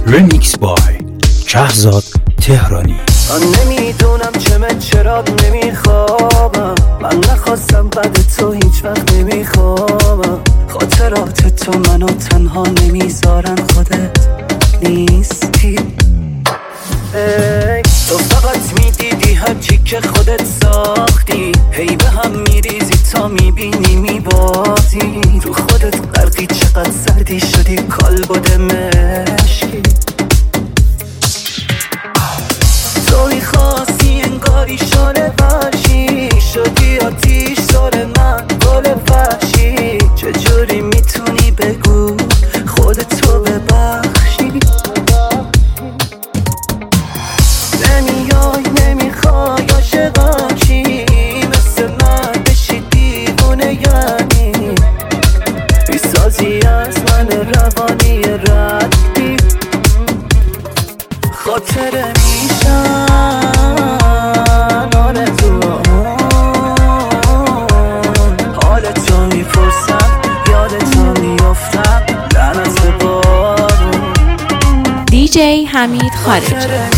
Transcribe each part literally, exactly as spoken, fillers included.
رمیکس بای شهرزاد تهرانی. من نمیدونم چمه چرا نمیخوابم، من نخواستم بعد تو هیچ وقت نمیخوابم. خاطرات تو منو تنها نمیذارن، خودت نیستی. ای تو فقط میدیدی هرچی که خودت ساختی، هی به هم میریزی تا میبینی میبازی. رو خودت غرقی، چقدر سردی شدی کالبد مشکی. تو میخواستی انگاری شانه ورشی، شدی آتیش سر من گل وحشی. چجوری میتونی بگو خودتو ببخشی؟ نمیای نمیخوای عاشقم چی، مثل من بشی دیوونه یعنی. میسازی از من روانی ردی، خاطره میشن آرزوان. حالتو میپرسم، یادتو میافتم، لعنت بارون. دی جی حمید خارجی.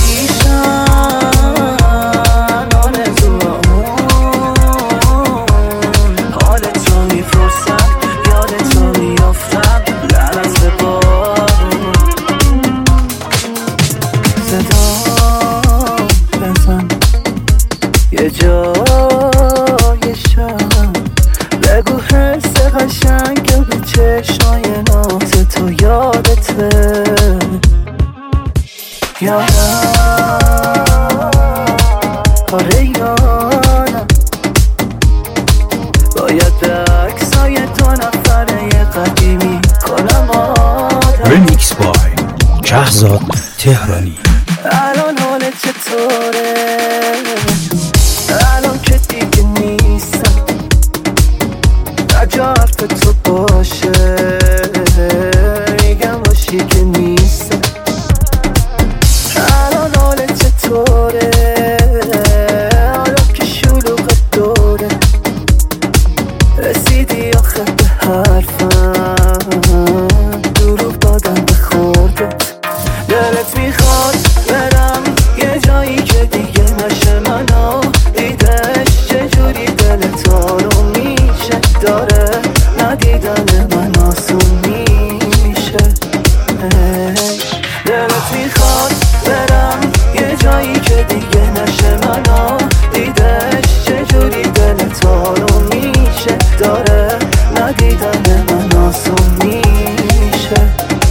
یه جای شم بگو حس قشنگ به چشمای ناز تو یادته. یادم آره یادم، باید به عکسای دو نفره قدیمی کنم آدم. رمیکس بای شهرزاد تهرانی. الان حالت چطوره؟ الان که دیگه نیستم، نجا حرف تو باشه، میگم باشی که نیستم. الان حالت چطوره؟ الان که شلوغت دوره، رسیدی آخه به حرفم، دروغ دادم به خوردت. دلت میخواد برم یه جایی که دیگه نشه منو دیدش، چجوری دلت آروم میشه، داره ندیدن من آسون میشه. دلت میخواد برم یه جایی که دیگه نشه منو دیدش، چجوری دلت آروم میشه، داره ندیدن من آسون میشه.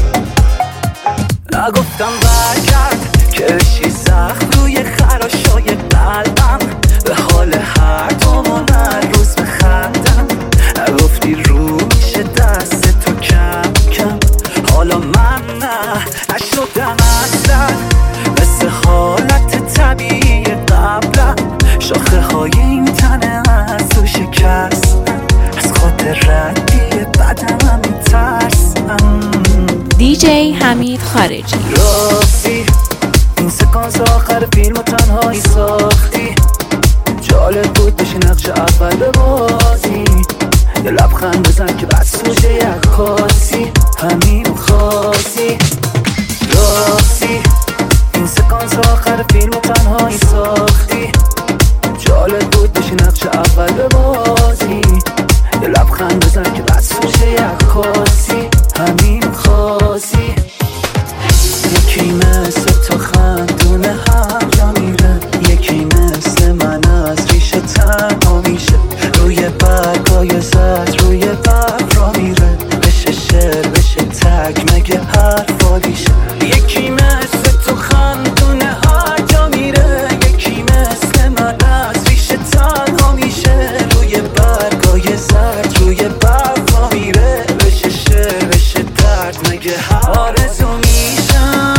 نگفتم برگرد که بشی زخم روی خراشای قلبم، به حال هر دومون هر روز بخندم. نگفتی رو میشه دست تو کم کم، حالا من نه نشدم اصلا مثل حالت طبیعی قبلم. شاخه های این تنه از تو شکستم، از خاطر ردی بدم هم میترسم. دی جی حمید خارجی. راستی این سکانس آخر فیلم و تنهایی ساختی، جالب بود بشی نقش اول ببازی. یه لبخند بزن که بس سوژه یک کاسی، همینو خواستی. راستی این سکانس آخر فیلم و تنهایی ساختی، جالب بود بشی نقش اول ببازی. یه لبخند بزن که بس سوژه یک کاسی، همینو خواستی. یکی مثل تو خندونه هر جا میره، یکی مثل من از ریشه تنها میشه. روی برگای زد روی برگ را میره، بشه شعر بشه تک مگه حرفادیشه. یکی مثل تو خندونه هر جا میره، یکی مثل من از ریشه تنها میشه. روی برگای زد روی برگ را میره، بشه شعر بشه درد مگه آرزو میشن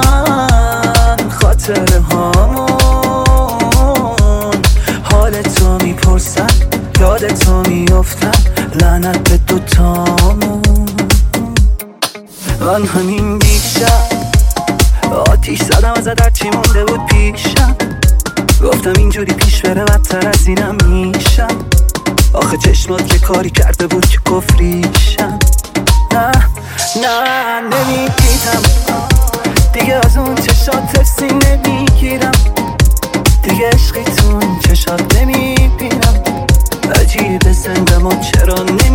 خاطره هامون. حالتو میپرسم، یادتو میافتم، لعنت به دوتامون. من همین بیشتر آتیش زدم از هرچی مونده بود پیشم، گفتم اینجوری پیش بره بدتر از اینم میشم. آخه چشمات که کاری کرده بود که کفریشم. نه نه نمیدیدم دیگه از اون چشات تفسی نمیگیرم، دیگه عشقیتون چشات نمیبینم، عجیب زندم و چرا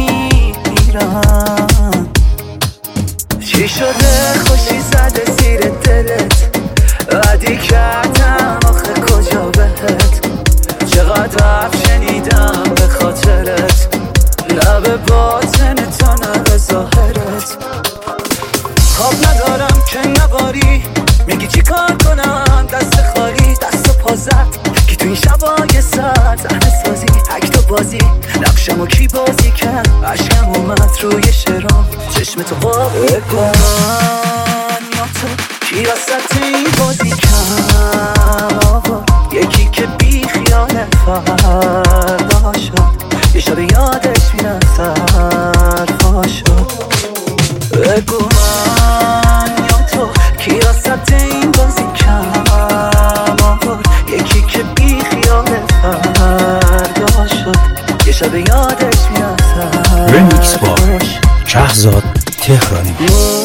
نمیمیرم. چی شده خوشی زده زیر دلت، عادی کردم آخه کجا بهت، چقدر حرف شنیدم به خاطرت، لب باطن تا نه ظاهرت. خواب ندارم که نباری، میگی چی کار کنم دست خالی، دست و پا زد کی تو این شبای ساعت صحنه سازی، اکتو بازی نقشمو کی بازی کرد، عشقم اومد روی شرام چشم تو قابل کن یا تو کی وسط این بازی کم آقا، یکی که بی خیال فردا شد، یه شب یادش میرم سرفا شد. بگو من یا تو کی وسط این بازی کم آقا، یکی که بی خیال فردا شد، یه شب یادش میرم سرفا شد. رمیکس با شهرزاد تهرانی.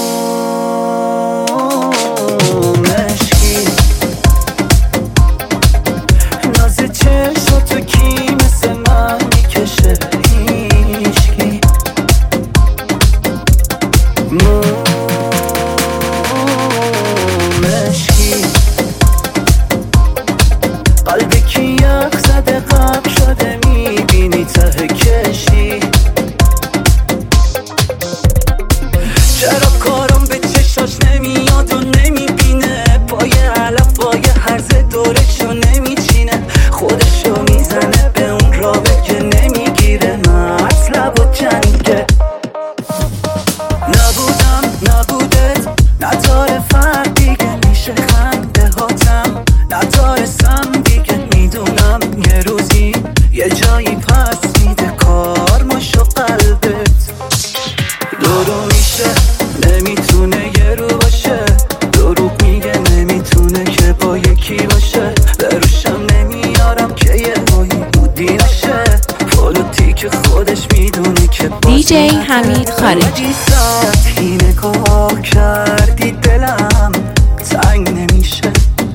دیجی حمید خارجی. ساعتی نگاه کردی دلم تنگ نمیشه،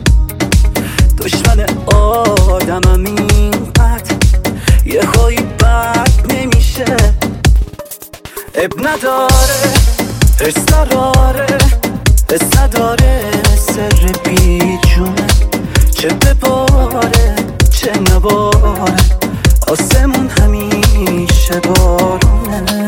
دشمن آدمم اینقدر یه هایی بد نمیشه، اب نداره حس نداره حس نداره سر بی جونه، چه بباره چه نباره آسمون همیشه بارونه.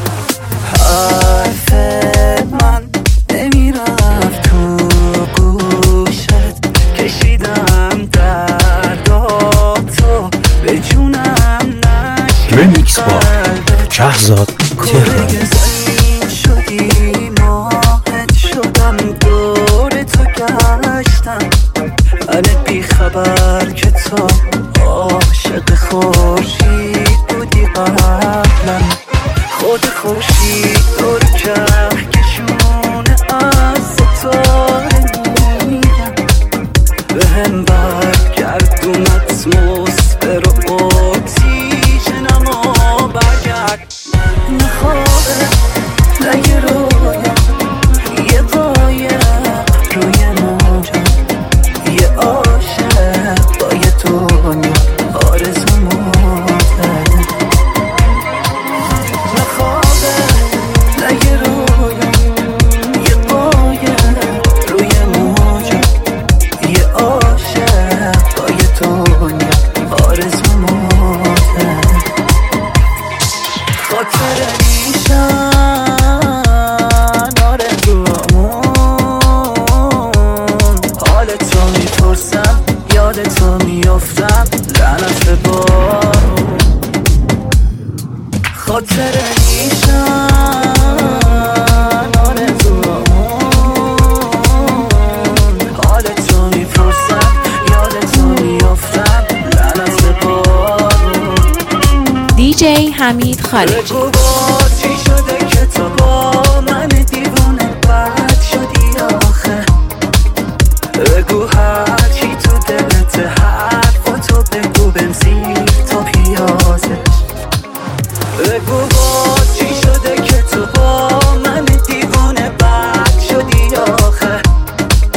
حرف من نمیرفت تو گوشت، کشیدم درداتو به جونم نشد. رمیکس با شهرزاد تهرانی. زمین شدی ماهت شدم دور تو گشتم، من بی خبر که تو عاشق خورشید بودی قبلا، خود خورشید دور کهکشونه از ستاره میرم، به هم برگردون اتمسفر و اکسیژنمو برگرد. نخوابه نه یه رویا، یه قایه روی موجا، یه عاشق با یه دنیا آرزومو کرده. نخوابه نه یه رویا، یه قایه روی موجا، یه عاشق با یه دنیا آرزومو کرده. خاطر میشن آرزوامون، حال تو میپرسم یاد تو میافتم لعنت به بارون. خاطر میشن آرزوامون، حال تو میپرسم یاد تو میافتم لعنت به بارون. دیجی حمید خارجی. بگو باز چی شده که تو با من دیوونه بد شدی آخه، بگو هر چی تو دلت حرفاتو بگو بنزیر تا پیازش، بگو باز چی شده که تو با من دیوونه بد شدی آخه،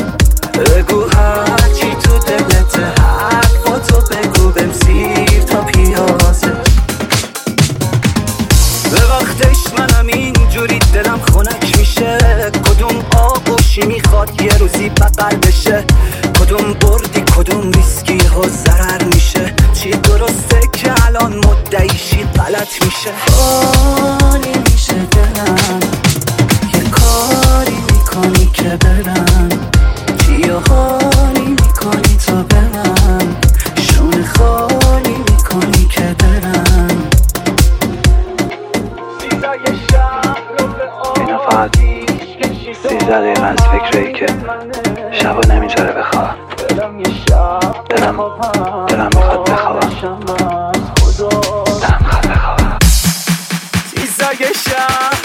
میخواد یه روزی بغل بشه. کدوم بردی کدوم ریسکی ها ضرر میشه. چی درسته که الان مدعیشی غلط میشه. خالی میشه دلم یه کاری میکنی که برم. چی حالی میکنی تا برم. شونه خالی میکنی که برم. اینا فقط سیزده دقیقه از فکرهایی که شبا نمیذاره بخواب. دلم دلم میخواد بخوابم. دلم میخواد بخوابم. سیزده شب